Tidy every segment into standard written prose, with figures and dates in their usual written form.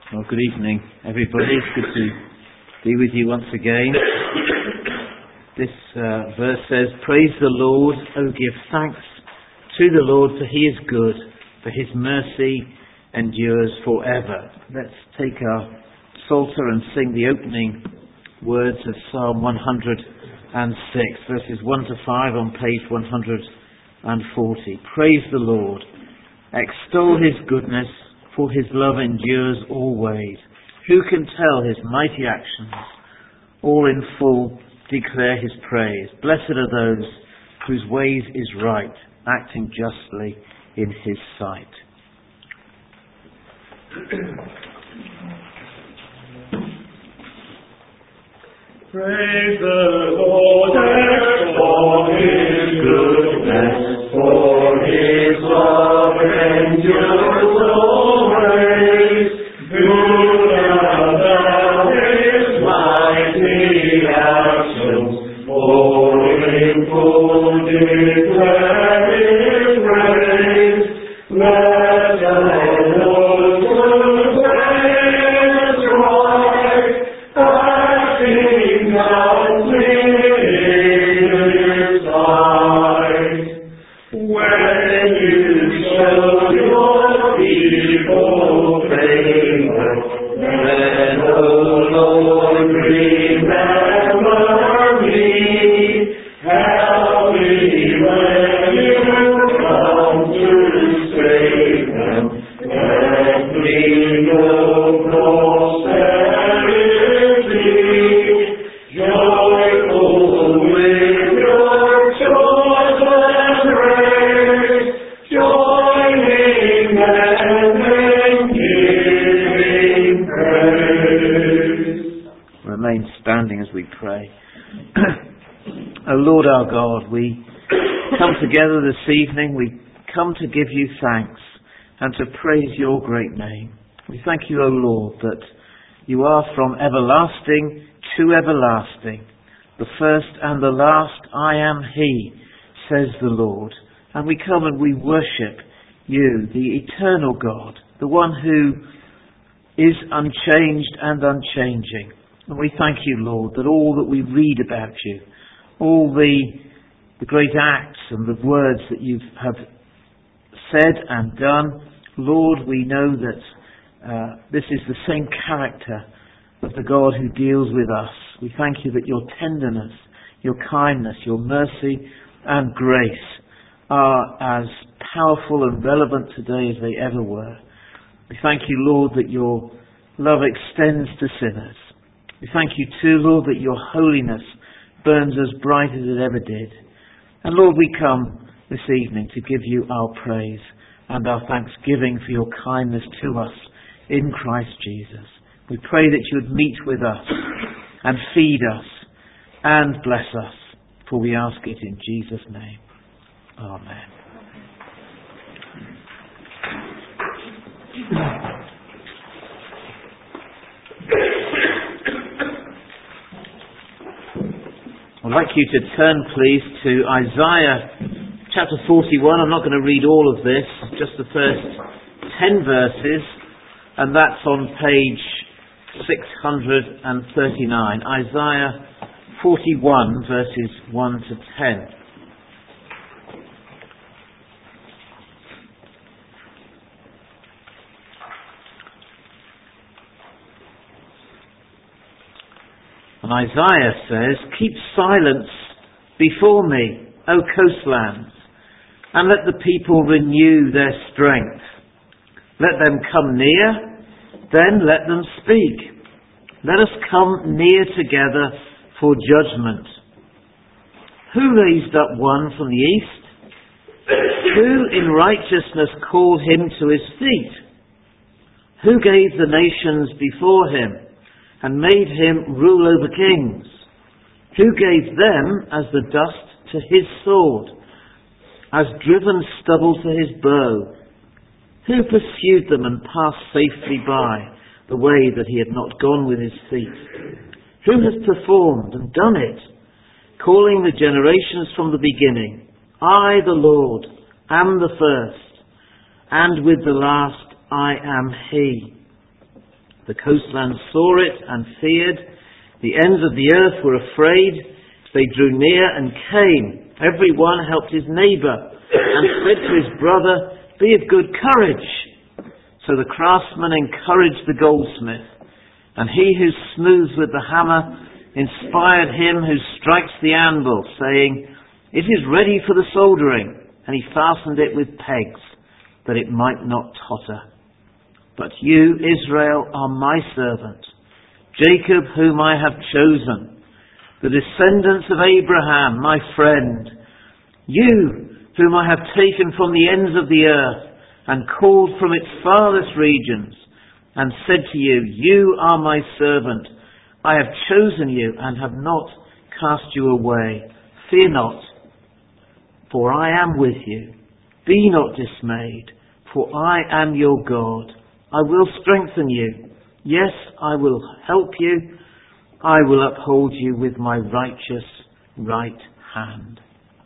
Well, good evening, everybody. It's good to be with you once again. This verse says, "Praise the Lord, O give thanks to the Lord, for he is good, for his mercy endures forever." Let's take our psalter and sing the opening words of Psalm 106, verses 1 to 5 on page 140. Praise the Lord. Extol his goodness, for his love endures always. Who can tell his mighty actions? All in full declare his praise. Blessed are those whose ways is right, acting justly in his sight. Praise the Lord, extol his goodness, for his love endures always. Who can tell his mighty actions? All in full declare his praise. Blessed are those whose ways is right, acting justly in his sight. When you show your people favor, then, O Lord, remember me. Help me when you come to save them. Let me know prosperity, joyful with your chosen race, joining and giving praise. Remain standing as we pray. O Lord our God, we come together this evening. We come to give you thanks and to praise your great name. We thank you, O Lord, that you are from everlasting to everlasting. The first and the last, I am he, says the Lord. And we come and we worship you, the eternal God, the one who is unchanged and unchanging. And we thank you, Lord, that all that we read about you, all the great acts and the words that you have said and done, Lord, we know that this is the same character of the God who deals with us. We thank you that your tenderness, your kindness, your mercy and grace are as powerful and relevant today as they ever were. We thank you, Lord, that your love extends to sinners. We thank you too, Lord, that your holiness burns as bright as it ever did. And Lord, we come this evening to give you our praise and our thanksgiving for your kindness to us in Christ Jesus. We pray that you would meet with us and feed us and bless us, for we ask it in Jesus' name. Amen. I'd like you to turn, please, to Isaiah chapter 41. I'm not going to read all of this, just the first 10 verses, and that's on page 639. Isaiah 41, verses 1 to 10. And Isaiah says, "Keep silence before me, O coastlands, and let the people renew their strength. Let them come near, then let them speak. Let us come near together for judgment. Who raised up one from the east? Who in righteousness called him to his feet? Who gave the nations before him and made him rule over kings? Who gave them as the dust to his sword, as driven stubble to his bow? Who pursued them and passed safely by the way that he had not gone with his feet? Who has performed and done it, calling the generations from the beginning? I, the Lord, am the first, and with the last I am he. The coastlands saw it and feared. The ends of the earth were afraid. They drew near and came. Every one helped his neighbour and said to his brother, "Be of good courage." So the craftsman encouraged the goldsmith, and he who smooths with the hammer inspired him who strikes the anvil, saying, "It is ready for the soldering." And he fastened it with pegs, that it might not totter. But you, Israel, are my servant, Jacob whom I have chosen, the descendants of Abraham, my friend, you whom I have taken from the ends of the earth and called from its farthest regions, and said to you, "You are my servant. I have chosen you and have not cast you away. Fear not, for I am with you. Be not dismayed, for I am your God. I will strengthen you. Yes, I will help you. I will uphold you with my righteous right hand."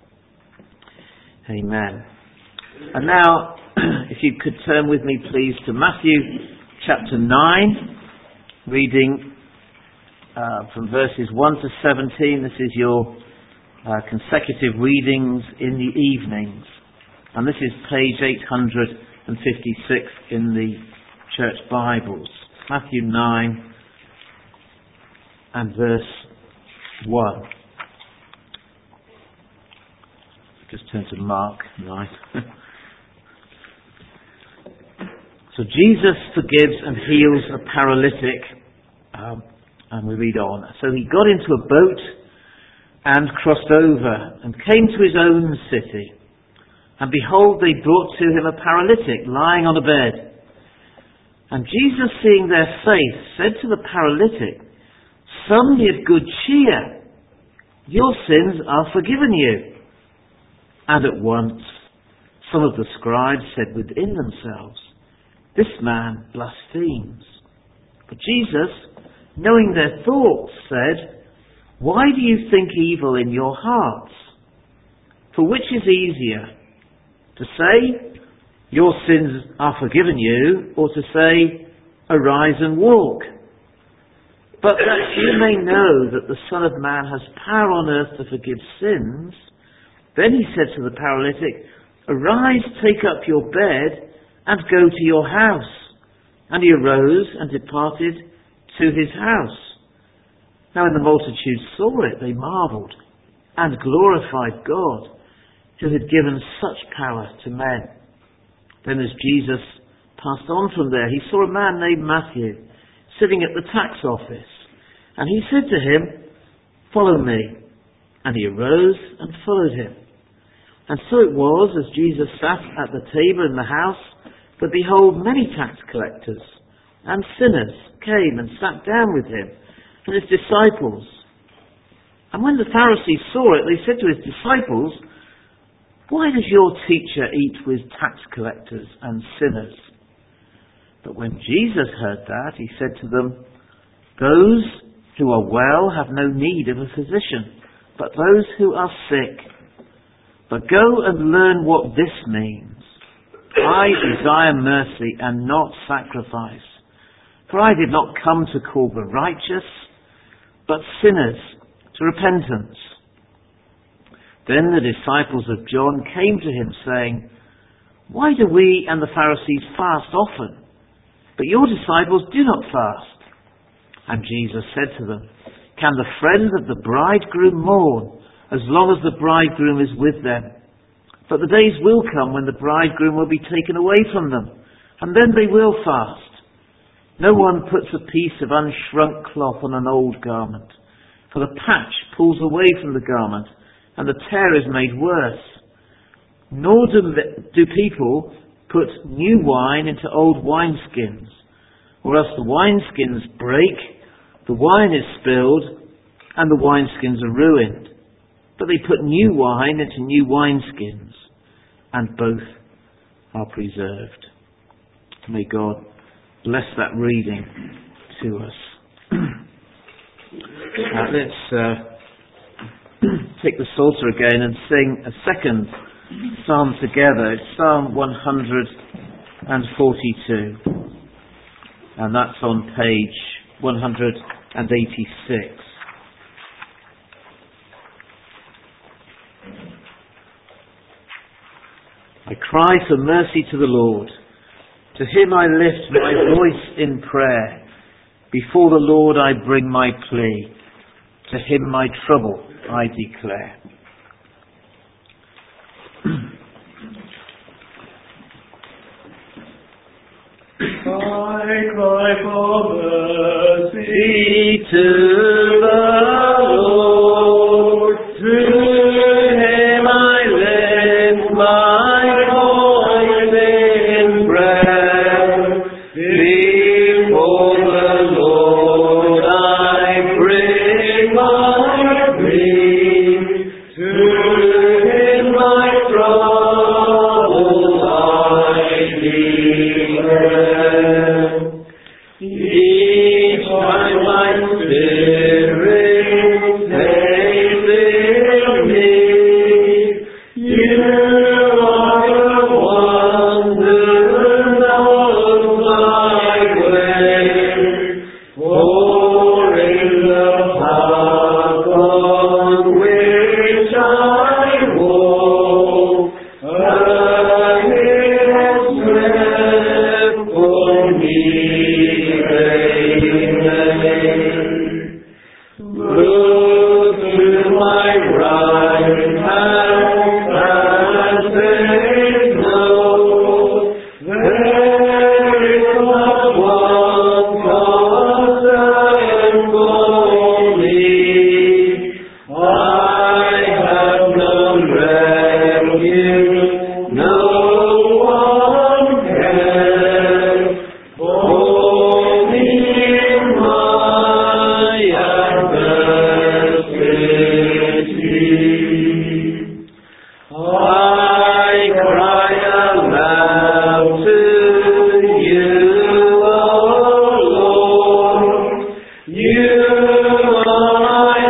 Amen. And now, if you could turn with me, please, to Matthew chapter 9, reading from verses 1 to 17. This is your consecutive readings in the evenings. And this is page 856 in the Church Bibles. Matthew 9 and verse 1. Just turn to Mark 9. So Jesus forgives and heals a paralytic. And we read on. So he got into a boat and crossed over and came to his own city. And behold, they brought to him a paralytic lying on a bed. And Jesus, seeing their faith, said to the paralytic, "Son, be of good cheer. Your sins are forgiven you." And at once some of the scribes said within themselves, "This man blasphemes." But Jesus, knowing their thoughts, said, "Why do you think evil in your hearts? For which is easier, to say, 'Your sins are forgiven you,' or to say, 'Arise and walk'? But that you may know that the Son of Man has power on earth to forgive sins." Then he said to the paralytic, "Arise, take up your bed, and go to your house." And he arose and departed to his house. Now when the multitude saw it, they marvelled, and glorified God, who had given such power to men. Then as Jesus passed on from there, he saw a man named Matthew sitting at the tax office. And he said to him, "Follow me." And he arose and followed him. And so it was, as Jesus sat at the table in the house, that behold, many tax collectors and sinners came and sat down with him and his disciples. And when the Pharisees saw it, they said to his disciples, "Why does your teacher eat with tax collectors and sinners?" But when Jesus heard that, he said to them, "Those who are well have no need of a physician, but those who are sick. But go and learn what this means. I desire mercy and not sacrifice. For I did not come to call the righteous, but sinners to repentance." Then the disciples of John came to him, saying, "Why do we and the Pharisees fast often, but your disciples do not fast?" And Jesus said to them, "Can the friends of the bridegroom mourn as long as the bridegroom is with them? But the days will come when the bridegroom will be taken away from them, and then they will fast. No one puts a piece of unshrunk cloth on an old garment, for the patch pulls away from the garment, and the tear is made worse. Nor do people put new wine into old wineskins, or else the wineskins break, the wine is spilled, and the wineskins are ruined. But they put new wine into new wineskins, and both are preserved." May God bless that reading to us. Let's take the Psalter again and sing a second psalm together. It's Psalm 142. and that's on page 186. I cry for mercy to the Lord. To him I lift my voice in prayer. Before the Lord I bring my plea. To him my trouble I declare. I cry for mercy To the Lord. To him I lift my voice in prayer. Before the Lord I bring my plea. To him my trouble I declare. Each time my spirit says in me, you are the one who knows my way. For in the path on which I walk, a little step for me remains. Look to my right hand and say no. There is not one concern for me. I have no refuge, no one cares for me in my adversity. I cry aloud to you, O Lord. You are my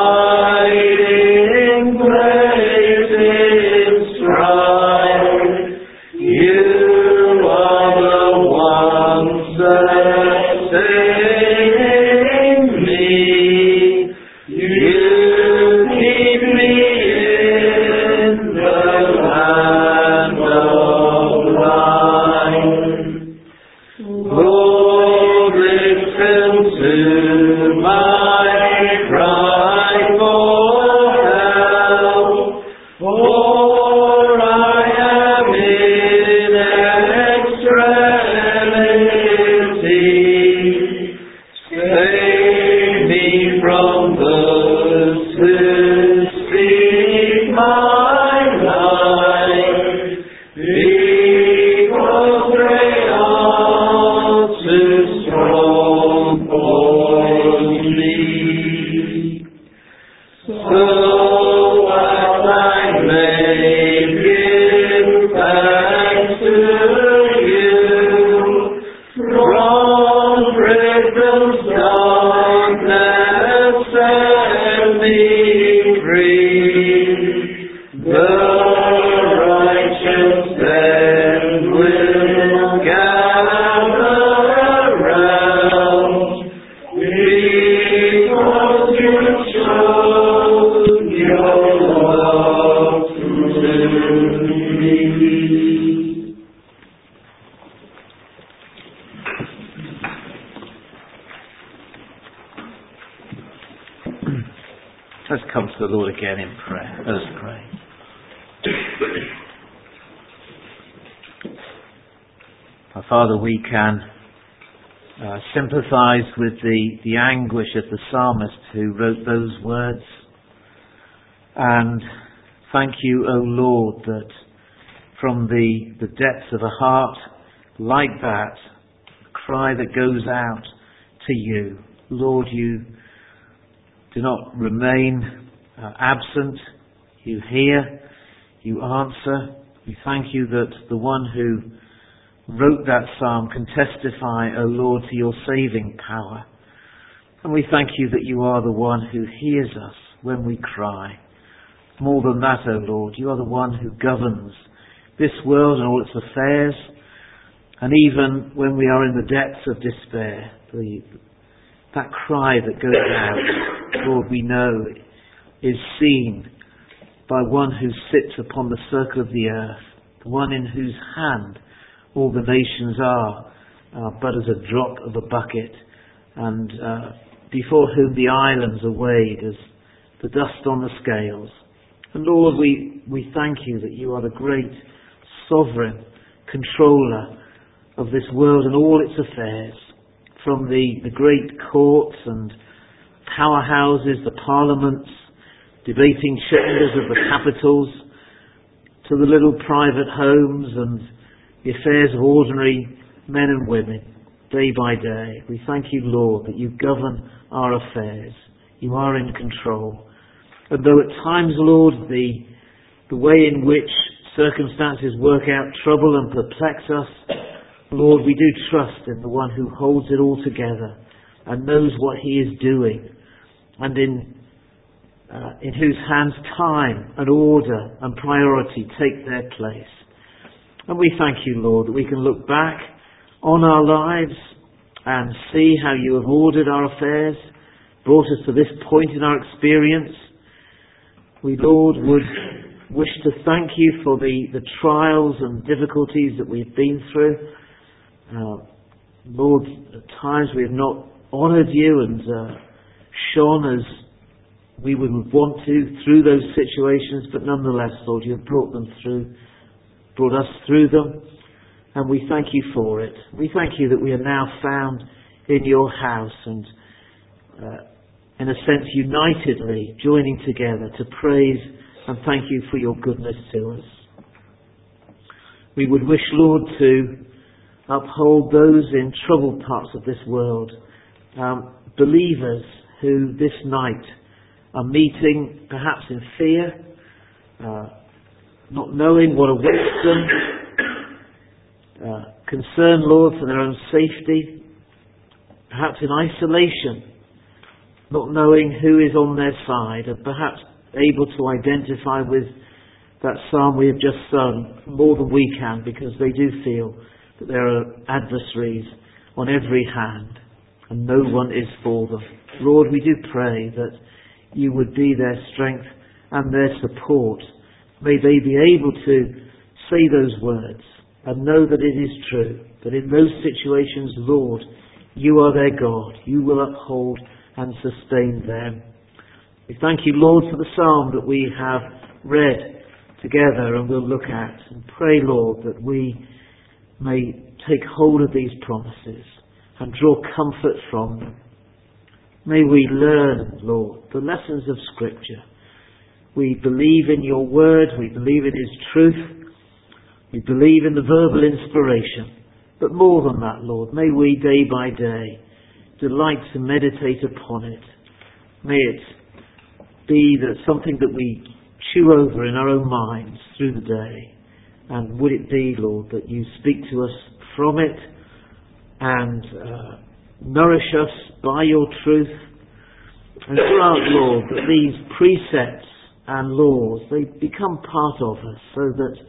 hiding place in strife. You are the one sustaining me. You keep me in the land of life. Lord, listen to my cry for help, for I am in extremity. Save me from those who seek my life, because they are too strong for me. So as I may give thanks to you, from prison's darkness set me free. The righteous then will gather around, because you showed your love to me. Let's come to the Lord again in prayer. Let us pray. Our Father, we can sympathize with the anguish of the psalmist who wrote those words. And thank you, O Lord, that from the depths of a heart like that, a cry that goes out to you, Lord, you do not remain absent. You hear, you answer. We thank you that the one who wrote that psalm can testify, O Lord, to your saving power. And we thank you that you are the one who hears us when we cry. More than that, O Lord, you are the one who governs this world and all its affairs. And even when we are in the depths of despair, that cry that goes out, Lord, we know is seen by one who sits upon the circle of the earth, the one in whose hand all the nations are but as a drop of a bucket, and before whom the islands are weighed as the dust on the scales. And Lord, we thank you that you are the great sovereign controller of this world and all its affairs, from the great courts and powerhouses, the parliaments, debating chambers of the capitals, to the little private homes and the affairs of ordinary men and women, day by day. We thank you, Lord, that you govern our affairs. You are in control. And though at times, Lord, the way in which circumstances work out trouble and perplex us, Lord, we do trust in the one who holds it all together and knows what he is doing, and in whose hands time and order and priority take their place. And we thank you, Lord, that we can look back on our lives and see how you have ordered our affairs, brought us to this point in our experience. We, Lord, would wish to thank you for the trials and difficulties that we've been through. Lord, at times we have not honoured you and shone as we would want to through those situations, but nonetheless, Lord, you have brought us through them, and we thank you for it. We thank you that we are now found in your house and in a sense unitedly joining together to praise and thank you for your goodness to us. We would wish, Lord, to uphold those in troubled parts of this world, believers who this night are meeting perhaps in fear, not knowing what awaits them, concern, Lord, for their own safety, perhaps in isolation, not knowing who is on their side, and perhaps able to identify with that psalm we have just sung more than we can, because they do feel that there are adversaries on every hand and no one is for them. Lord, we do pray that you would be their strength and their support. May they be able to say those words and know that it is true, that in those situations, Lord, you are their God. You will uphold and sustain them. We thank you, Lord, for the psalm that we have read together and will look at, and pray, Lord, that we may take hold of these promises and draw comfort from them. May we learn, Lord, the lessons of Scripture. We believe in your word, we believe it is truth, we believe in the verbal inspiration. But more than that, Lord, may we day by day delight to meditate upon it. May it be that something that we chew over in our own minds through the day. And would it be, Lord, that you speak to us from it and nourish us by your truth. And grant, Lord, that these precepts and laws, they become part of us, so that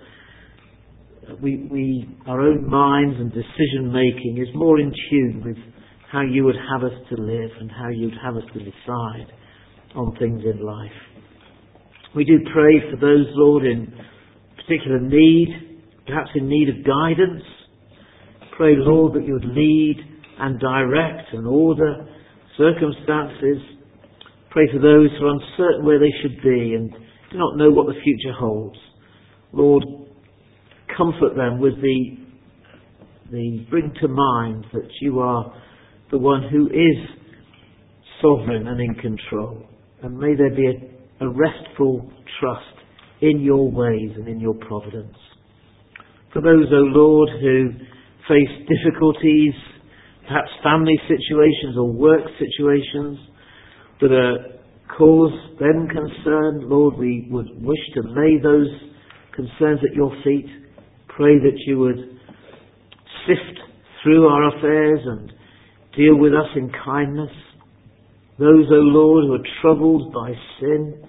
our own minds and decision making is more in tune with how you would have us to live and how you would have us to decide on things in life. We do pray for those, Lord, in particular need, perhaps in need of guidance. Pray, Lord, that you would lead and direct and order circumstances. Pray for those who are uncertain where they should be and do not know what the future holds. Lord, comfort them with bring to mind that you are the one who is sovereign and in control. And may there be a restful trust in your ways and in your providence. For those, O Lord, who face difficulties, perhaps family situations or work situations that cause them concern, Lord, we would wish to lay those concerns at your feet. Pray that you would sift through our affairs and deal with us in kindness. Those, O Lord, who are troubled by sin,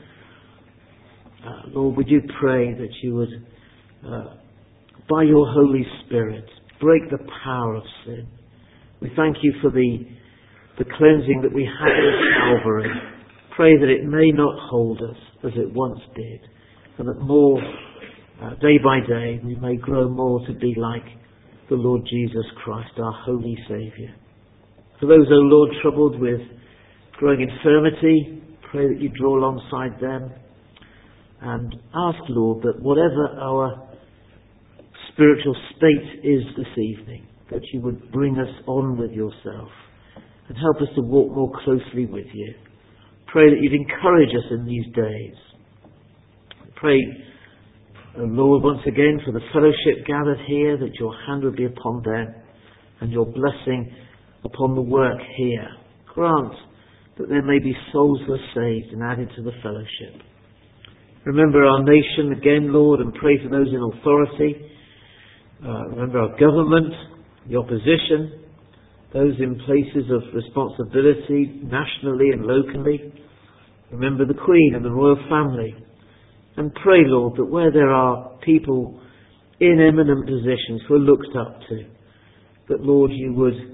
Lord, we do pray that you would, by your Holy Spirit, break the power of sin. We thank you for the cleansing that we had at Calvary. Pray that it may not hold us as it once did, and that more, day by day, we may grow more to be like the Lord Jesus Christ, our holy Saviour. For those, O Lord, troubled with growing infirmity, pray that you draw alongside them, and ask, Lord, that whatever our spiritual state is this evening, that you would bring us on with yourself and help us to walk more closely with you. Pray that you'd encourage us in these days. Pray, O Lord, once again for the fellowship gathered here, that your hand would be upon them and your blessing upon the work here. Grant that there may be souls who are saved and added to the fellowship. Remember our nation again, Lord, and pray for those in authority. Remember our government, the opposition, those in places of responsibility nationally and locally. Remember the Queen and the royal family. And pray, Lord, that where there are people in eminent positions who are looked up to, that, Lord, you would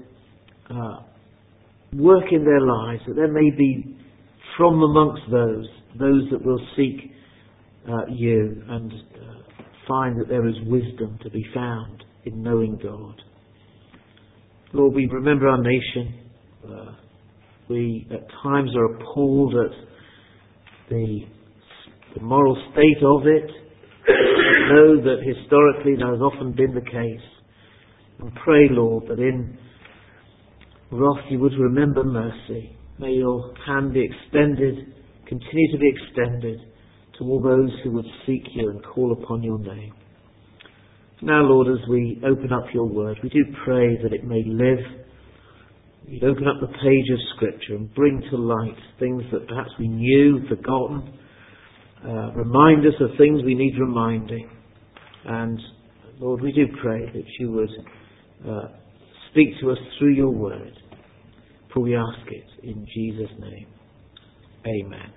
work in their lives, that there may be from amongst those that will seek you and find that there is wisdom to be found in knowing God. Lord, we remember our nation. We at times are appalled at the moral state of it. We know that historically that has often been the case. And pray, Lord, that in wrath you would remember mercy. May your hand be extended, continue to be extended to all those who would seek you and call upon your name. Now, Lord, as we open up your word, we do pray that it may live. You'd open up the page of Scripture and bring to light things that perhaps we knew, forgotten. Remind us of things we need reminding. And, Lord, we do pray that you would speak to us through your word. For we ask it in Jesus' name. Amen.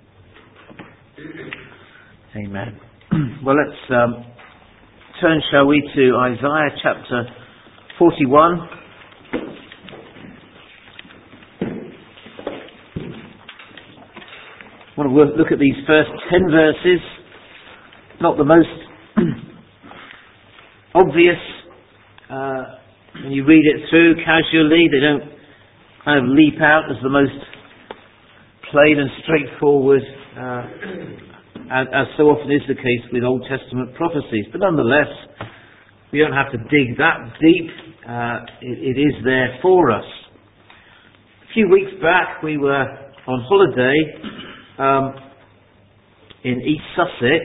Amen. Well, let's turn, shall we, to Isaiah chapter 41. I want to look at these first 10 verses. Not the most obvious when you read it through casually. They don't kind of leap out as the most plain and straightforward, as so often is the case with Old Testament prophecies. But nonetheless, we don't have to dig that deep. It is there for us. A few weeks back, we were on holiday in East Sussex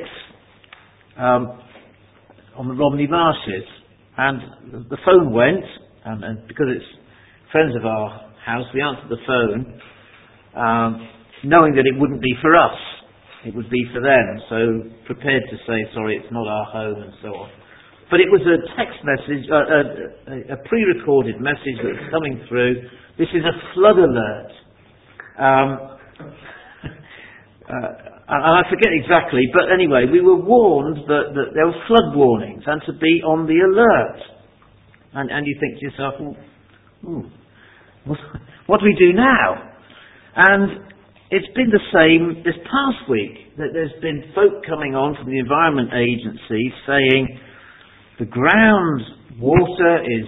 on the Romney Marshes, and the phone went, and because it's friends of our house, we answered the phone, knowing that it wouldn't be for us. It would be for them, so prepared to say, sorry, it's not our home, and so on. But it was a text message, a pre-recorded message that was coming through. This is a flood alert. And I forget exactly, but anyway, we were warned that there were flood warnings and to be on the alert. And you think to yourself, what do we do now? And it's been the same this past week, that there's been folk coming on from the Environment Agency saying the ground water is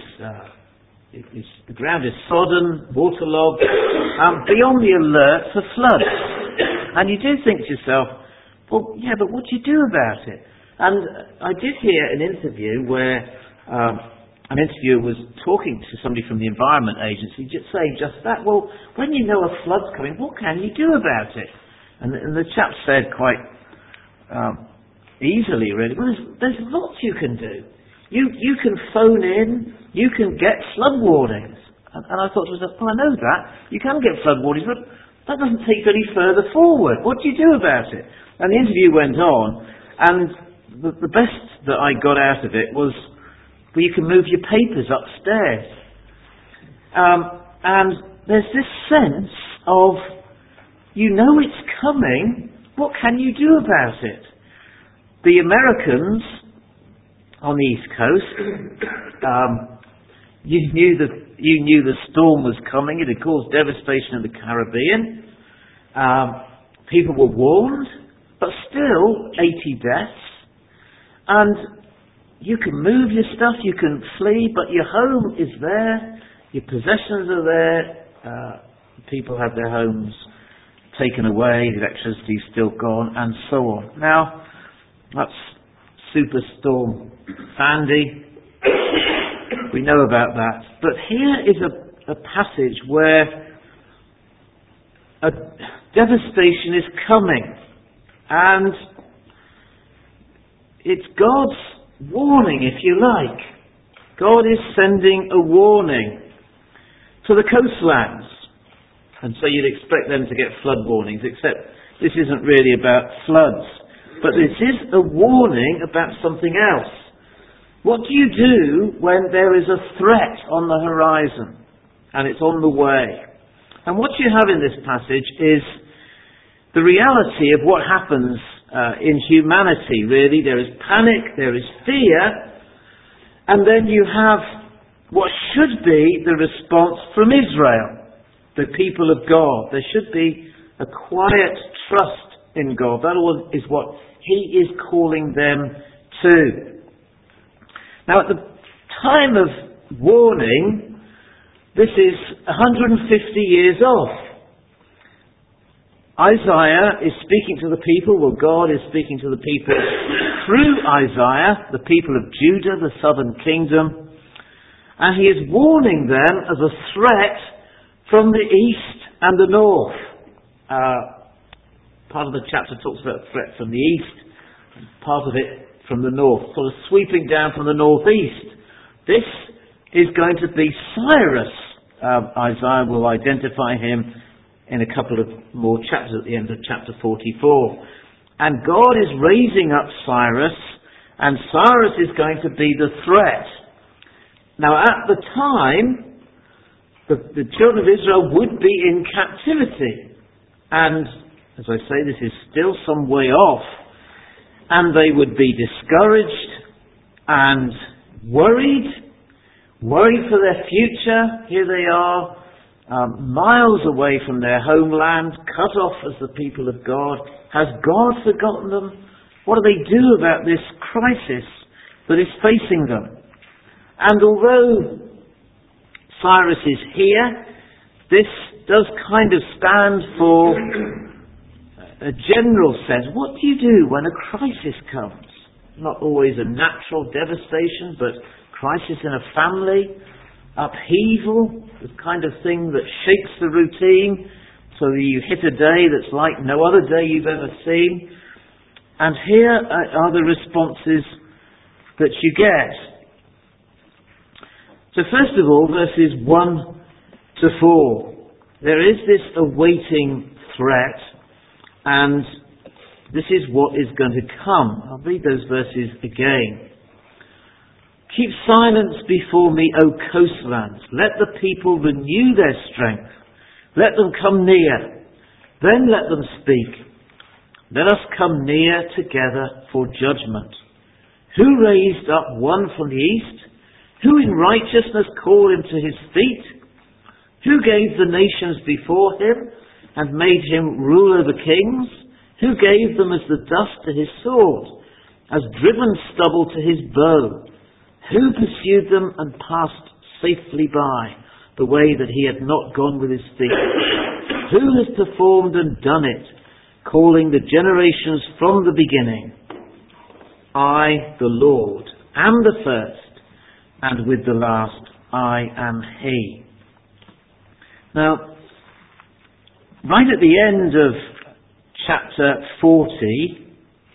sodden, waterlogged, be on the alert for floods. And you do think to yourself, well, yeah, but what do you do about it? And I did hear an interview where an interviewer was talking to somebody from the Environment Agency, just saying just that. Well, when you know a flood's coming, what can you do about it? And the chap said quite easily, really, well, there's lots you can do. You can phone in, you can get flood warnings. And I thought to myself, well, I know that. You can get flood warnings, but that doesn't take you any further forward. What do you do about it? And the interview went on, and the best that I got out of it was, well, you can move your papers upstairs. And there's this sense of, you know it's coming, what can you do about it? The Americans on the East Coast You knew the storm was coming. It had caused devastation in the Caribbean. People were warned, but still 80 deaths. And you can move your stuff, you can flee, but your home is there, your possessions are there. People had their homes taken away, the electricity is still gone, and so on. Now, that's Superstorm Sandy. We know about that. But here is a passage where a devastation is coming. And it's God's warning, if you like. God is sending a warning to the coastlands. And so you'd expect them to get flood warnings, except this isn't really about floods. But this is a warning about something else. What do you do when there is a threat on the horizon and it's on the way? And what you have in this passage is the reality of what happens in humanity, really. There is panic, there is fear, and then you have what should be the response from Israel, the people of God. There should be a quiet trust in God. That is what He is calling them to. Now, at the time of warning, this is 150 years off. Isaiah is speaking to the people, well, God is speaking to the people through Isaiah, the people of Judah, the southern kingdom, and he is warning them of a threat from the east and the north. Part of the chapter talks about a threat from the east, part of it from the north, sort of sweeping down from the northeast. This is going to be Cyrus. Isaiah will identify him in a couple of more chapters at the end of chapter 44. And God is raising up Cyrus, and Cyrus is going to be the threat. Now, at the time, the children of Israel would be in captivity. And, as I say, this is still some way off. And they would be discouraged and worried for their future. Here they are, miles away from their homeland, cut off as the people of God. Has God forgotten them? What do they do about this crisis that is facing them? And although Cyrus is here, this does kind of stand for a general sense. What do you do when a crisis comes? Not always a natural devastation, but crisis in a family, upheaval, the kind of thing that shakes the routine so that you hit a day that's like no other day you've ever seen. And here are the responses that you get. So first of all, verses 1 to 4. There is this awaiting threat, and this is what is going to come. I'll read those verses again. Keep silence before me, O coastlands. Let the people renew their strength. Let them come near. Then let them speak. Let us come near together for judgment. Who raised up one from the east? Who in righteousness called him to his feet? Who gave the nations before him and made him rule over kings? Who gave them as the dust to his sword, as driven stubble to his bow? Who pursued them and passed safely by the way that he had not gone with his feet? Who has performed and done it, calling the generations from the beginning? I, the Lord, am the first, and with the last I am He. Now, right at the end of chapter 40,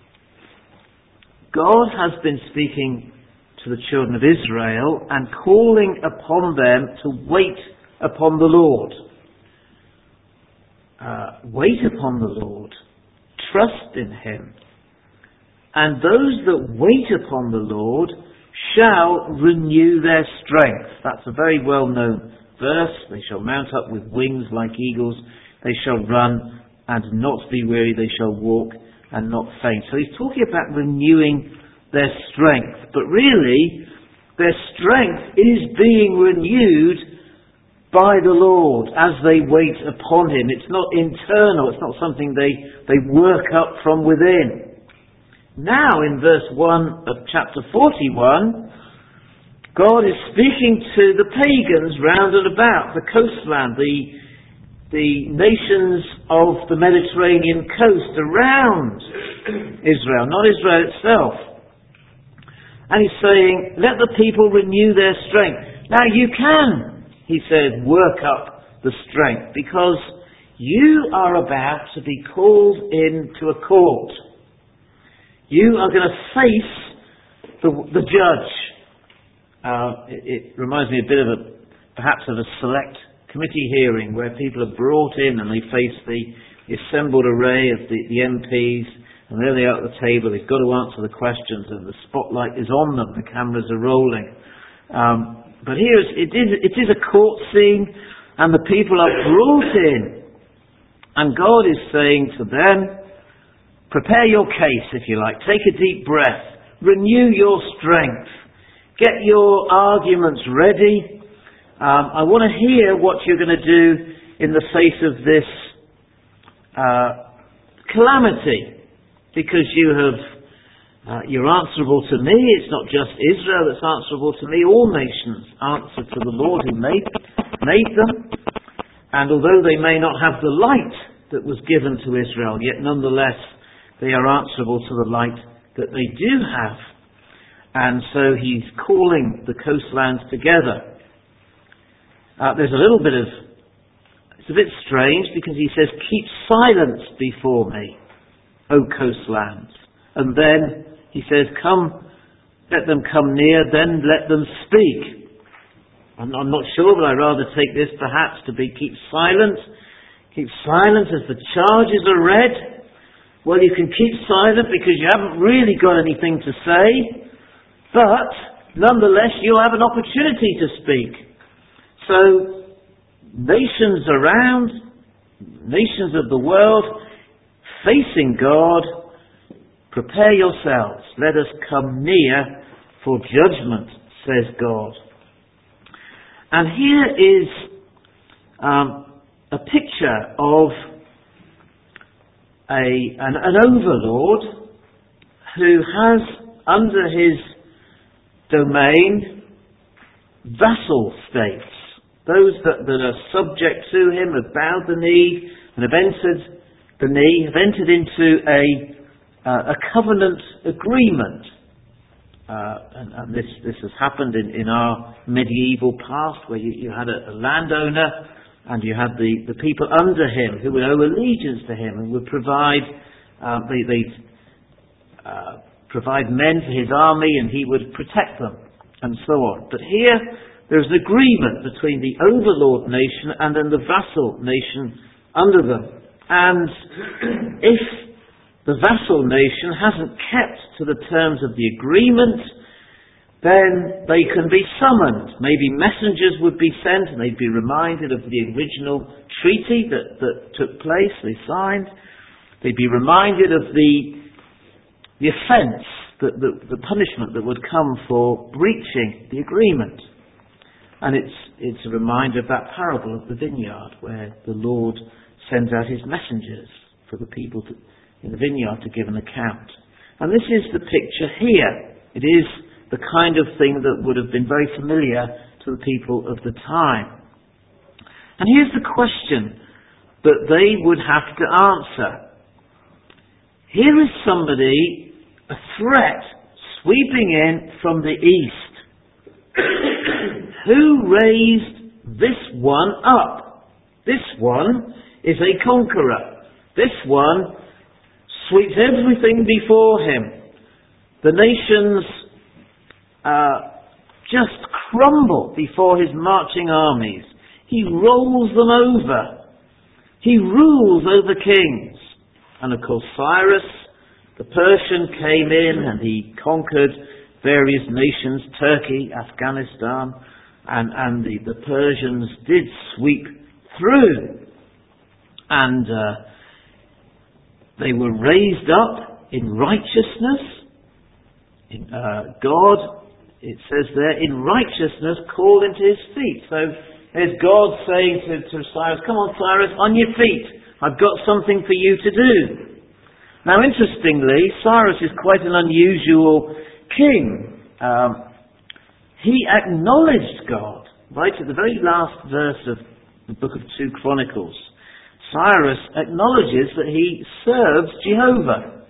God has been speaking to the children of Israel and calling upon them to wait upon the Lord. Wait upon the Lord. Trust in Him. And those that wait upon the Lord shall renew their strength. That's a very well-known verse. They shall mount up with wings like eagles. They shall run and not be weary. They shall walk and not faint. So he's talking about renewing their strength. But really, Their strength is being renewed by the Lord as they wait upon Him. It's not internal. It's not something they work up from within. Now in verse 1 of chapter 41, God is speaking to the pagans round and about the coastland, the nations of the Mediterranean coast around Israel, not Israel itself. And He's saying, let the people renew their strength. Now you can, He said, work up the strength, because you are about to be called into a court. You are going to face the judge. It reminds me a bit of perhaps of a select committee hearing where people are brought in and they face the assembled array of the MPs, and there they are at the table. They've got to answer the questions, and the spotlight is on them. The cameras are rolling. But here it is a court scene, and the people are brought in, and God is saying to them, prepare your case, if you like. Take a deep breath. Renew your strength. Get your arguments ready. I want to hear what you're going to do in the face of this calamity, because you're answerable to me. It's not just Israel that's answerable to me. All nations answer to the Lord who made them. And although they may not have the light that was given to Israel, yet nonetheless they are answerable to the light that they do have. And so He's calling the coastlands together. There's it's a bit strange, because He says, keep silence before me, O coastlands. And then He says, come, let them come near, then let them speak. I'm not sure, but I'd rather take this perhaps to be keep silent as the charges are read. Well, you can keep silent because you haven't really got anything to say, but nonetheless you'll have an opportunity to speak. So, nations around, nations of the world, facing God, prepare yourselves. Let us come near for judgment, says God. And here is a picture of an overlord who has under his domain vassal states. Those that are subject to him have bowed the knee and have entered into a covenant agreement. And this has happened in our medieval past, where you had a landowner and you had the people under him who would owe allegiance to him and would provide provide men for his army, and he would protect them, and so on. But here there's an agreement between the overlord nation and then the vassal nation under them. And if the vassal nation hasn't kept to the terms of the agreement, then they can be summoned. Maybe messengers would be sent and they'd be reminded of the original treaty that took place, they signed. They'd be reminded of the offence, the punishment that would come for breaching the agreement. And it's a reminder of that parable of the vineyard, where the Lord sends out His messengers for the people in the vineyard to give an account. And this is the picture here. It is the kind of thing that would have been very familiar to the people of the time. And here's the question that they would have to answer. Here is somebody, a threat, sweeping in from the east. Who raised this one up? This one is a conqueror. This one sweeps everything before him. The nations just crumble before his marching armies. He rolls them over. He rules over kings. And of course Cyrus, the Persian, came in and he conquered various nations, Turkey, Afghanistan, and the Persians did sweep through. And they were raised up in righteousness. God it says there, in righteousness called into his feet. So there's God saying to Cyrus, come on Cyrus, on your feet. I've got something for you to do. Now interestingly, Cyrus is quite an unusual king. He acknowledged God. Right at the very last verse of the book of 2 Chronicles, Cyrus acknowledges that he serves Jehovah.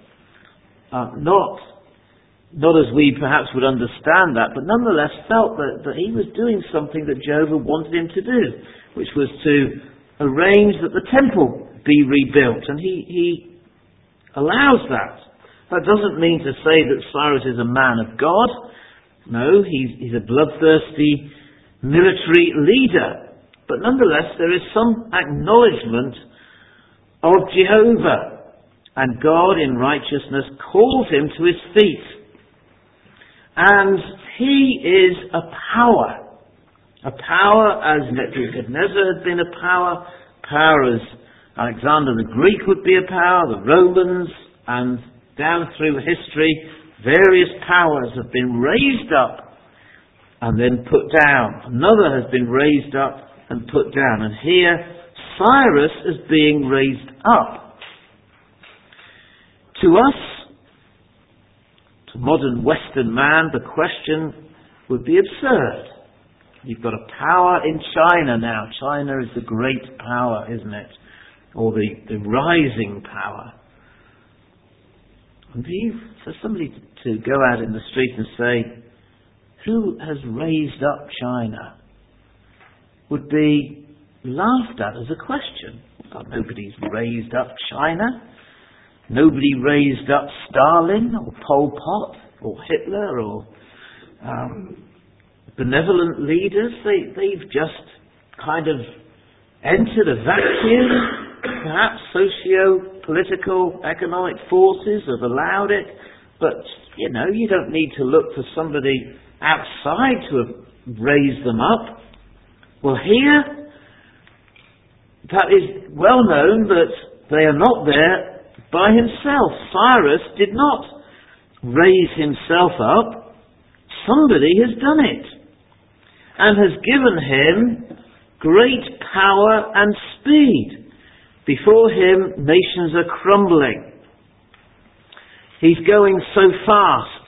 Not as we perhaps would understand that, but nonetheless felt that he was doing something that Jehovah wanted him to do, which was to arrange that the temple be rebuilt, and he allows that. That doesn't mean to say that Cyrus is a man of God. No, he's a bloodthirsty military leader, but nonetheless there is some acknowledgement of Jehovah, and God in righteousness calls him to his feet. And he is a power as Nebuchadnezzar had been a power as Alexander the Greek would be a power, the Romans, and down through history, various powers have been raised up and then put down. Another has been raised up and put down. And here, Cyrus is being raised up. To us, to modern Western man, the question would be absurd. You've got a power in China now. China is the great power, isn't it? Or the rising power. And for somebody to go out in the street and say, who has raised up China, would be laughed at as a question. Well, nobody's raised up China. Nobody raised up Stalin or Pol Pot or Hitler or benevolent leaders. They've just kind of entered a vacuum. Perhaps socio-political, economic forces have allowed it. But, you don't need to look for somebody outside to have raised them up. Well, here, that is well known that they are not there by himself. Cyrus did not raise himself up. Somebody has done it and has given him great power and speed. Before him, nations are crumbling. He's going so fast.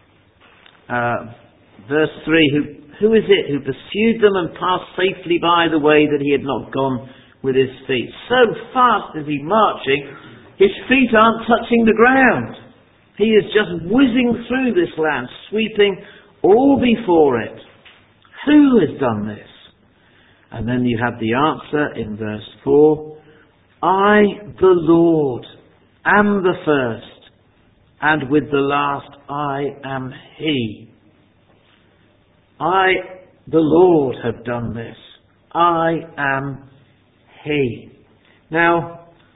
Verse 3, who is it who pursued them and passed safely by the way that he had not gone with his feet? So fast is he marching, his feet aren't touching the ground. He is just whizzing through this land, sweeping all before it. Who has done this? And then you have the answer in verse 4. I, the Lord, am the first, and with the last I am He. I, the Lord, have done this. I am He. Now,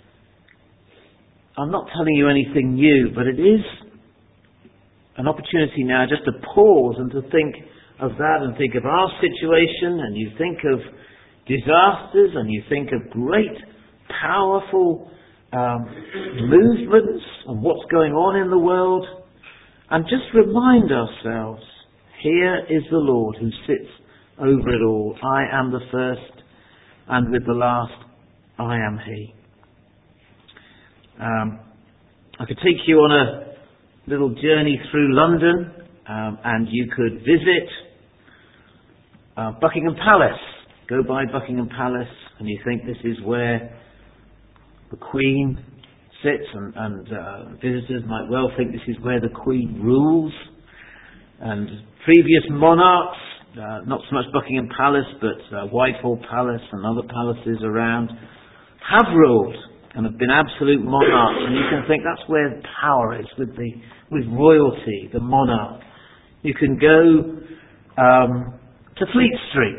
I'm not telling you anything new, but it is an opportunity now just to pause and to think of that and think of our situation, and you think of disasters and you think of great, powerful movements and what's going on in the world, and just remind ourselves, here is the Lord who sits over it all. I am the first, and with the last, I am He. I could take you on a little journey through London, and you could visit Buckingham Palace. Go by Buckingham Palace, and you think this is where the Queen sits, and visitors might well think this is where the Queen rules. And previous monarchs, not so much Buckingham Palace, but Whitehall Palace and other palaces around, have ruled and have been absolute monarchs, and you can think that's where power is, with royalty, the monarch. You can go to Fleet Street,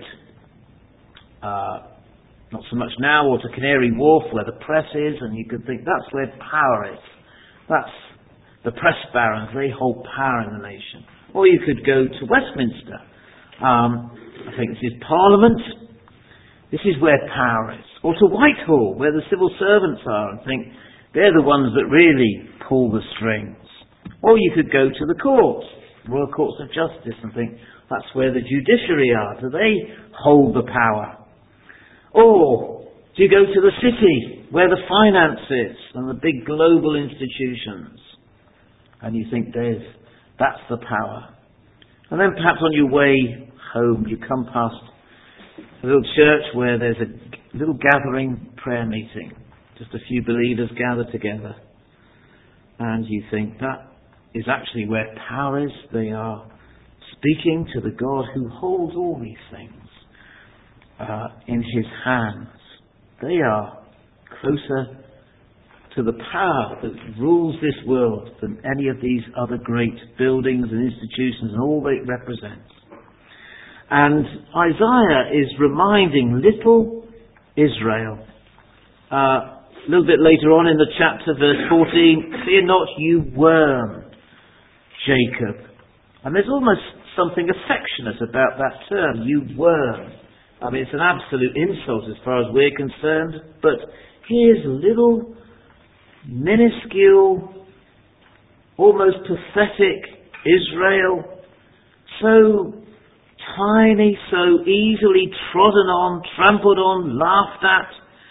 not so much now, or to Canary Wharf where the press is, and you can think that's where power is. That's the press barons, they hold power in the nation. Or you could go to Westminster. I think this is Parliament. This is where power is. Or to Whitehall, where the civil servants are, and think they're the ones that really pull the strings. Or you could go to the courts. Royal Courts of Justice and think that's where the judiciary are. Do they hold the power? Or do you go to the city where the finance is and the big global institutions? And you think that's the power. And then perhaps on your way home you come past a little church where there's a little gathering prayer meeting. Just a few believers gathered together. And you think that is actually where power is. They are speaking to the God who holds all these things in his hands. They are closer to the power that rules this world than any of these other great buildings and institutions and all that it represents. And Isaiah is reminding little Israel. A little bit later on in the chapter, verse 14, fear not, you worm, Jacob. And there's almost something affectionate about that term, you worm. I mean, it's an absolute insult as far as we're concerned, but here's little, minuscule, almost pathetic Israel, so tiny, so easily trodden on, trampled on, laughed at,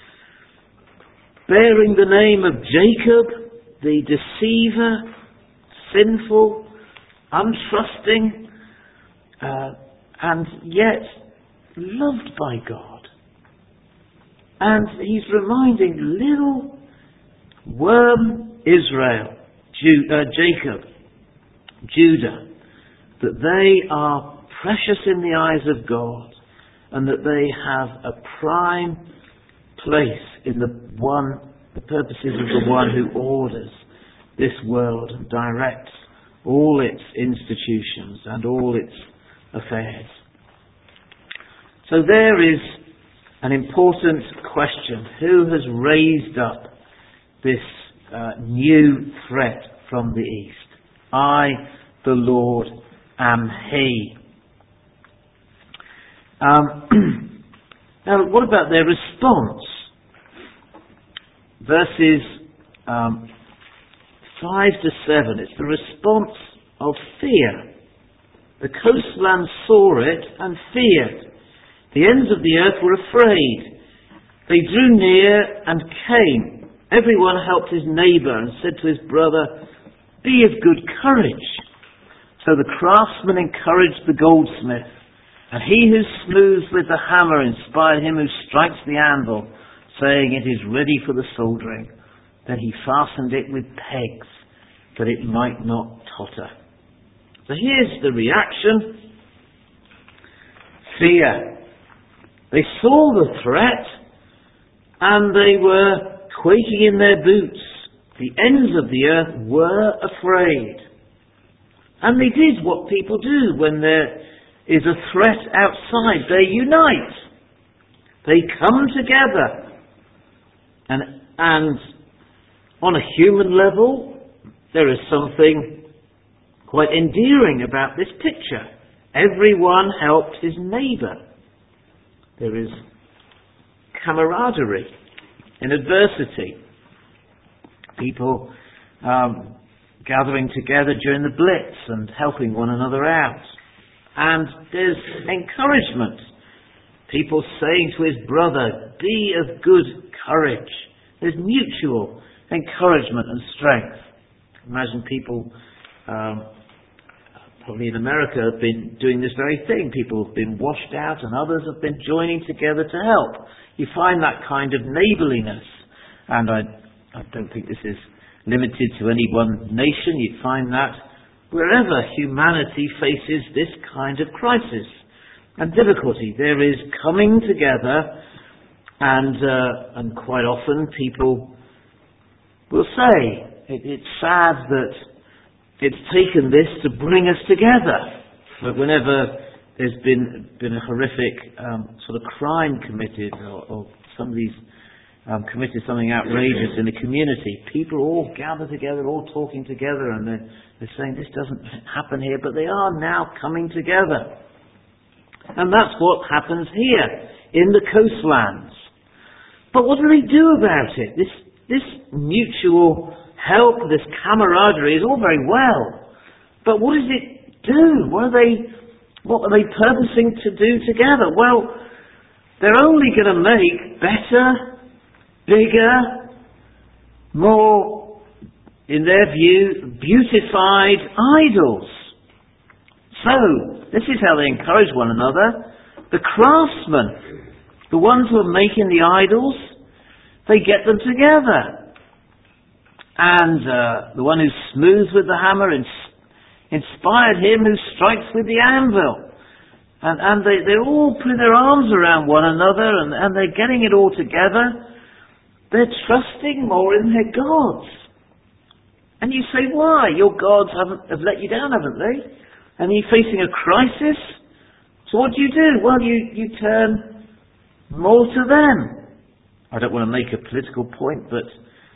bearing the name of Jacob, the deceiver, sinful, untrusting, and yet loved by God. And he's reminding little worm Israel, Jacob, Judah, that they are precious in the eyes of God and that they have a prime place in the purposes of the one who orders this world and directs all its institutions and all its affairs. So there is an important question. Who has raised up this new threat from the east? I, the Lord, am He. Now, what about their response? Verses 5 to 7. It's the response of fear. The coastlands saw it and feared. The ends of the earth were afraid. They drew near and came. Everyone helped his neighbour and said to his brother, be of good courage. So the craftsman encouraged the goldsmith, and he who smooths with the hammer inspired him who strikes the anvil, saying, it is ready for the soldering. Then he fastened it with pegs, that it might not totter. So here's the reaction. Fear. They saw the threat, and they were quaking in their boots. The ends of the earth were afraid. And they did what people do when there is a threat outside. They unite. They come together. And on a human level, there is something quite endearing about this picture. Everyone helped his neighbour. There is camaraderie in adversity. People gathering together during the Blitz and helping one another out. And there's encouragement. People saying to his brother, be of good courage. There's mutual encouragement and strength. Imagine people, probably in America, have been doing this very thing. People have been washed out and others have been joining together to help. You find that kind of neighbourliness. And I don't think this is limited to any one nation. You find that wherever humanity faces this kind of crisis and difficulty, there is coming together, and quite often people will say, it's sad that it's taken this to bring us together. But whenever there's been a horrific sort of crime committed, or somebody's committed something outrageous in a community, people all gather together, all talking together, and they're saying this doesn't happen here, but they are now coming together. And that's what happens here in the coastlands. But what do they do about it? This mutual help, this camaraderie is all very well. But what does it do? What are they purposing to do together? Well, they're only going to make better, bigger, more, in their view, beautified idols. So, this is how they encourage one another. The craftsmen, the ones who are making the idols, they get them together. And the one who smooths with the hammer inspired him who strikes with the anvil. And they're all putting their arms around one another and they're getting it all together. They're trusting more in their gods. And you say, why? Your gods have let you down, haven't they? And you're facing a crisis. So what do? Well, you turn more to them. I don't want to make a political point, but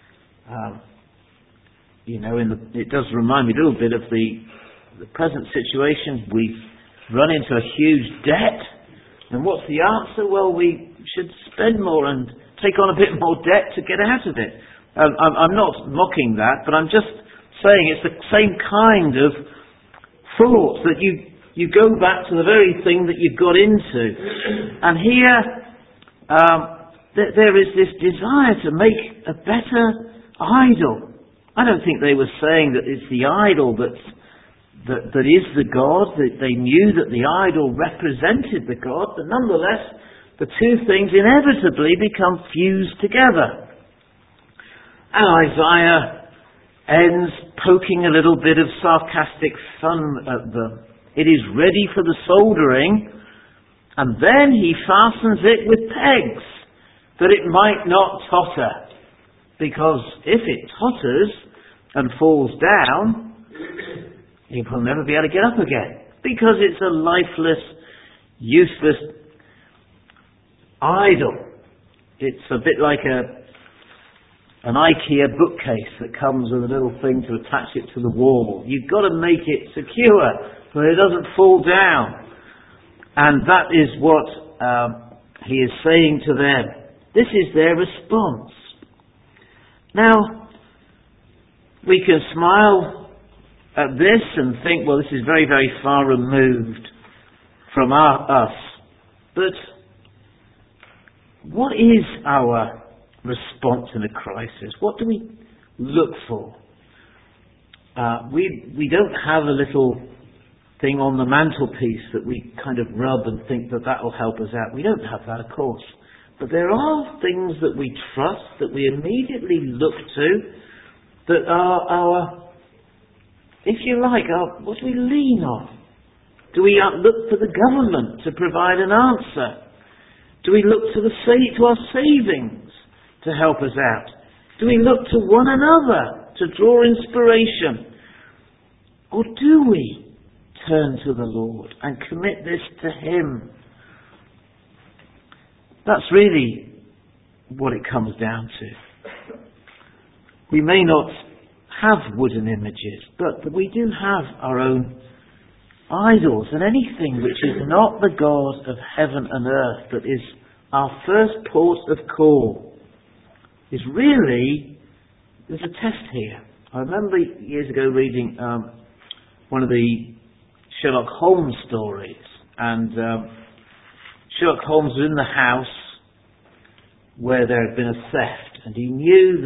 it does remind me a little bit of the present situation. We've run into a huge debt. And what's the answer? Well, we should spend more and take on a bit more debt to get out of it. I'm not mocking that, but I'm just saying it's the same kind of thought that you go back to the very thing that you got into. And here, there is this desire to make a better idol. I don't think they were saying that it's the idol that is the God. That they knew that the idol represented the God, but nonetheless, the two things inevitably become fused together. And Isaiah ends poking a little bit of sarcastic fun at them. It is ready for the soldering, and then he fastens it with pegs, that it might not totter. Because if it totters and falls down, it will never be able to get up again. Because it's a lifeless, useless idol. It's a bit like an IKEA bookcase that comes with a little thing to attach it to the wall. You've got to make it secure so it doesn't fall down. And that is what he is saying to them. This is their response. Now, we can smile at this and think, well, this is very, very far removed from us. But what is our response in a crisis? What do we look for? We don't have a little thing on the mantelpiece that we kind of rub and think that will help us out. We don't have that, of course. But there are things that we trust, that we immediately look to, that are our, if you like, what do we lean on? Do we look to the government to provide an answer? Do we look to our savings to help us out? Do we look to one another to draw inspiration? Or do we turn to the Lord and commit this to Him? That's really what it comes down to. We may not have wooden images, but we do have our own idols, and anything which is not the God of heaven and earth, that is our first port of call, is really, there's a test here. I remember years ago reading one of the Sherlock Holmes stories, and Sherlock Holmes was in the house where there had been a theft, and he knew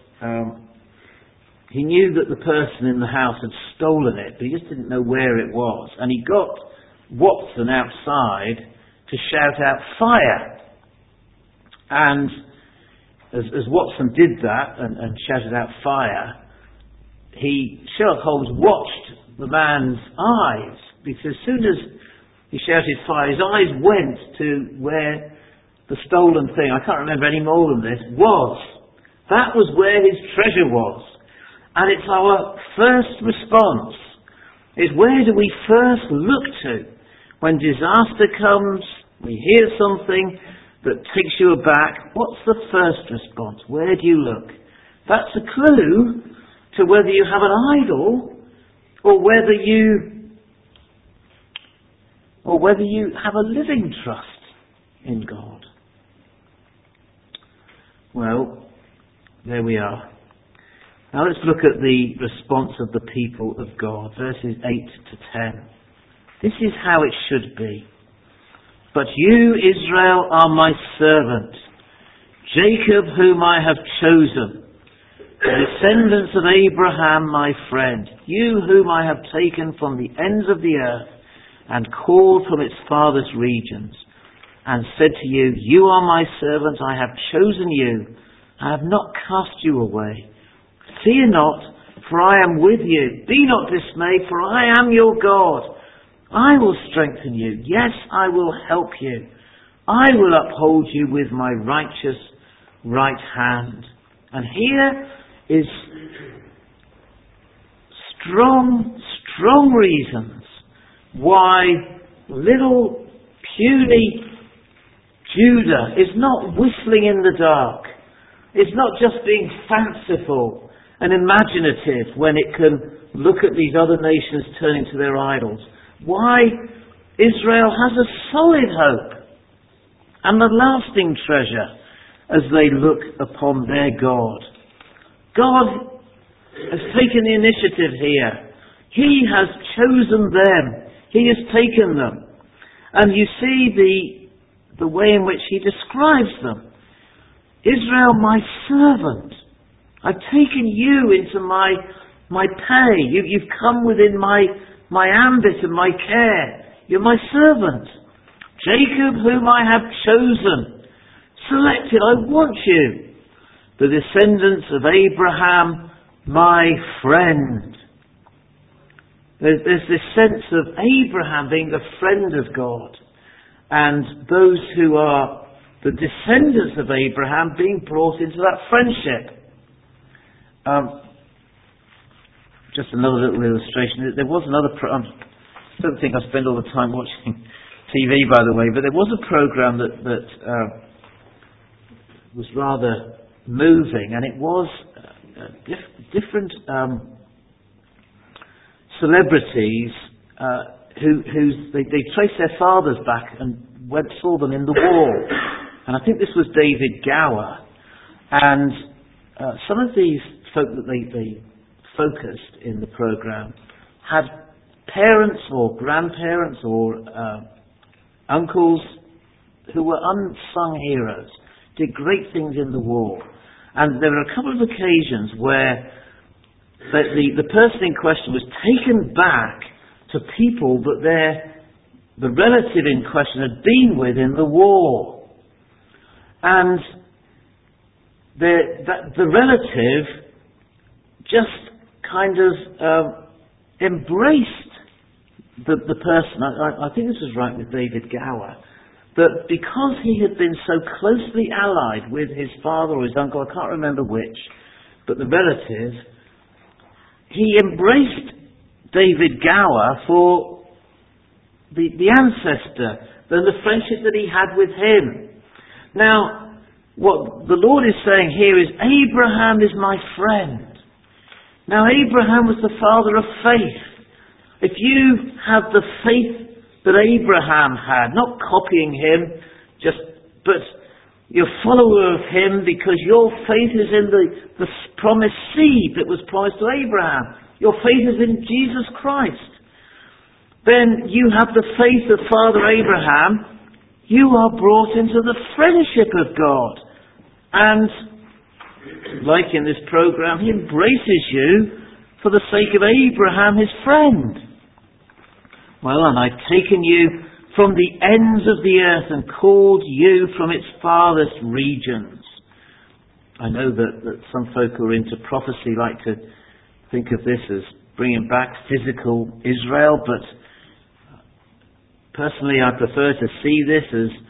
that the person in the house had stolen it, but he just didn't know where it was. And he got Watson outside to shout out fire. And as Watson did that and shouted out fire, Sherlock Holmes watched the man's eyes, because as soon as he shouted fire, his eyes went to where the stolen thing, I can't remember any more than this, was. That was where his treasure was. And it's our first response, is where do we first look to? When disaster comes, we hear something that takes you aback, what's the first response? Where do you look? That's a clue to whether you have an idol or whether you have a living trust in God. Well, there we are. Now let's look at the response of the people of God, verses 8 to 10. This is how it should be. But you, Israel, are my servant, Jacob whom I have chosen, the descendants of Abraham my friend, you whom I have taken from the ends of the earth and called from its farthest regions, and said to you, you are my servant, I have chosen you, I have not cast you away. Fear not, for I am with you. Be not dismayed, for I am your God. I will strengthen you. Yes, I will help you. I will uphold you with my righteous right hand. And here is strong reasons why little puny Judah is not whistling in the dark. It's not just being fanciful and imaginative when it can look at these other nations turning to their idols. Why Israel has a solid hope and a lasting treasure as they look upon their God. God has taken the initiative here. He has chosen them. He has taken them. And you see the way in which he describes them. Israel, my servant. I've taken you into my pay. You've come within my ambit and my care. You're my servant. Jacob, whom I have chosen. Selected, I want you. The descendants of Abraham, my friend. There's this sense of Abraham being the friend of God, and those who are the descendants of Abraham being brought into that friendship. Just another little illustration. There was another I don't think I spend all the time watching TV, by the way, but there was a program that was rather moving, and it was different celebrities who they traced their fathers back and saw them in the war. And I think this was David Gower. And some of these folk that they focused in the program had parents or grandparents or uncles who were unsung heroes, did great things in the war. And there were a couple of occasions where the person in question was taken back to people that the relative in question had been with in the war. And the relative just kind of embraced the person. I think this was right with David Gower, that because he had been so closely allied with his father or his uncle, I can't remember which, but the relative, he embraced David Gower for the ancestor and the friendship that he had with him. Now, what the Lord is saying here is, Abraham is my friend. Now, Abraham was the father of faith. If you have the faith that Abraham had, not copying him, but you're a follower of him because your faith is in the promised seed that was promised to Abraham. Your faith is in Jesus Christ. Then you have the faith of Father Abraham. You are brought into the friendship of God. And, like in this program, he embraces you for the sake of Abraham, his friend. Well, and I've taken you from the ends of the earth and called you from its farthest regions. I know that some folk who are into prophecy like to think of this as bringing back physical Israel, but personally I prefer to see this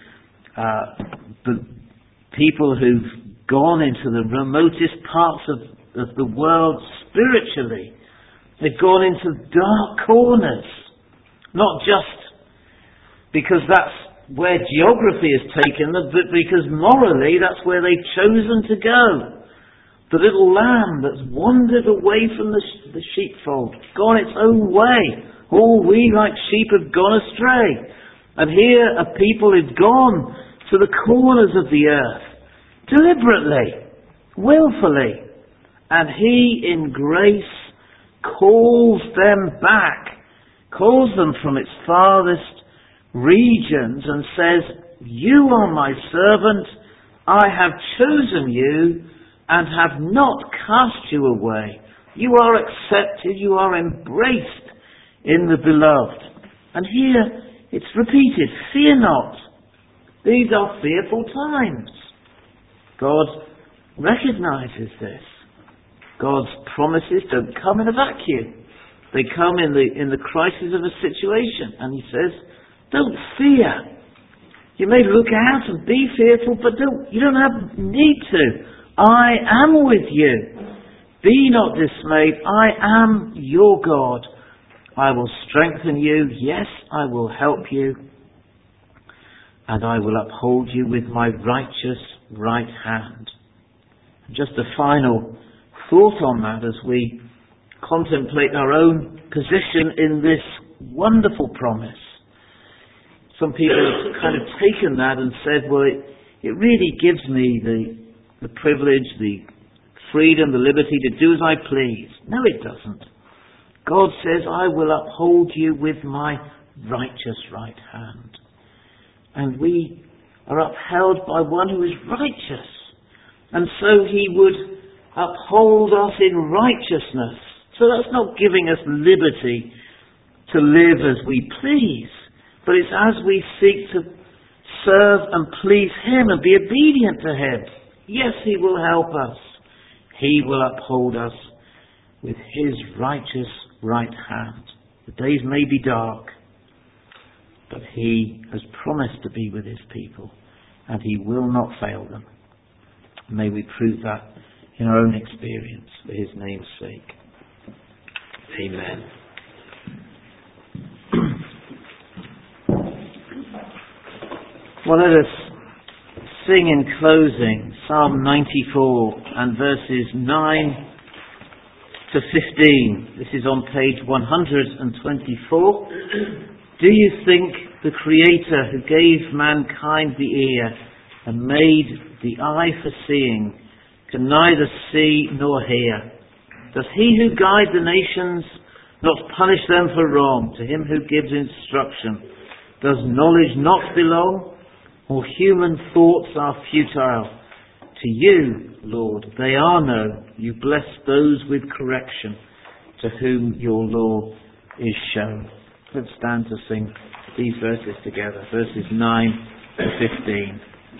as the people who've gone into the remotest parts of the world spiritually. They've gone into dark corners. Not just because that's where geography has taken them, but because morally that's where they've chosen to go. The little lamb that's wandered away from the sheepfold, gone its own way. All we like sheep have gone astray. And here are people who've gone to the corners of the earth, deliberately, willfully, And He in grace calls them back, calls them from its farthest regions and says, you are my servant, I have chosen you and have not cast you away. You are accepted, you are embraced in the beloved. And here it's repeated, fear not. These are fearful times. God recognizes this. God's promises don't come in a vacuum. They come in the crisis of a situation. And He says, don't fear. You may look out and be fearful, but you don't have need to. I am with you. Be not dismayed. I am your God. I will strengthen you. Yes, I will help you. And I will uphold you with my righteous right hand. Just a final thought on that as we contemplate our own position in this wonderful promise. Some people have kind of taken that and said, well, it really gives me the privilege, the freedom, the liberty to do as I please. No, it doesn't. God says, I will uphold you with my righteous right hand. And we are upheld by one who is righteous. And so He would uphold us in righteousness. So that's not giving us liberty to live as we please, but it's as we seek to serve and please Him and be obedient to Him. Yes, He will help us. He will uphold us with His righteous right hand. The days may be dark, but He has promised to be with His people, and He will not fail them. May we prove that in our own experience for His name's sake. Amen. Well, let us sing in closing Psalm 94 and verses 9 to 15. This is on page 124. Do you think the Creator who gave mankind the ear and made the eye for seeing can neither see nor hear? Does He who guides the nations not punish them for wrong? To Him who gives instruction, does knowledge not belong? Or human thoughts are futile? To you, Lord, they are known. You bless those with correction, to whom your law is shown. Let's stand to sing these verses together, verses 9 to 15.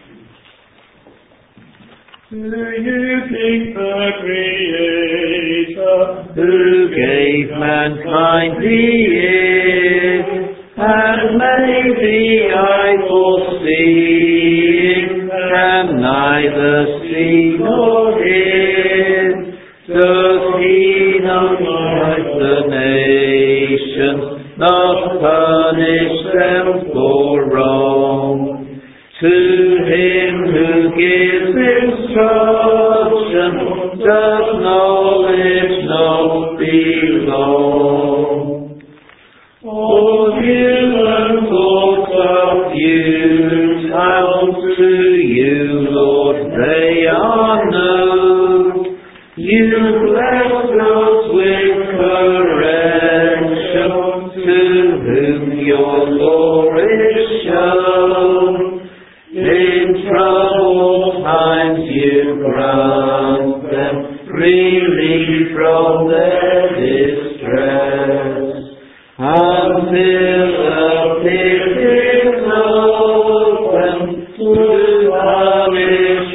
Do you think the Creator who gave mankind the ear and made the eye for seeing can neither see nor hear? Does He not guide the nations, not punish them for wrong? To Him who gives instruction, does knowledge not belong? All human thoughts are futile, to you, Lord, they are known. You bless us with correction, to whom your law is shown. In troubled times you grant them relief from their distress, until the pit is open to punish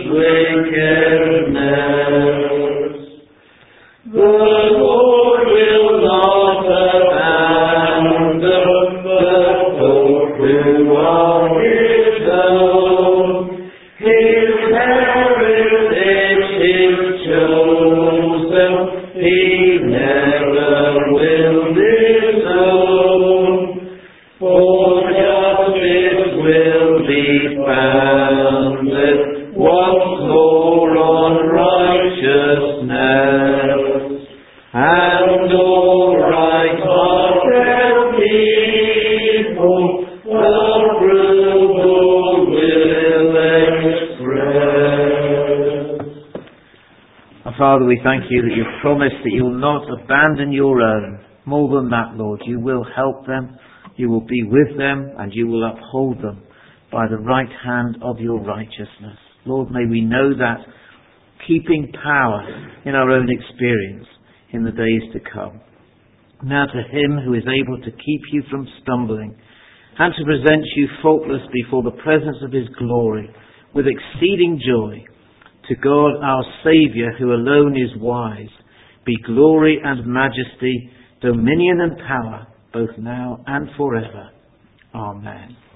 wickedness. The Lord will not abandon the poor who are His own. His heritage is chosen. He never will disown. For justice will be founded once more on righteousness, and all right-hearted people approval will express. Our Father, we thank you that you've promised that you will not abandon your own. More than that, Lord, you will help them, you will be with them, and you will uphold them by the right hand of your righteousness. Lord, may we know that keeping power in our own experience in the days to come. Now to him who is able to keep you from stumbling and to present you faultless before the presence of his glory with exceeding joy, to God our Saviour, who alone is wise, be glory and majesty, dominion and power, both now and forever. Amen.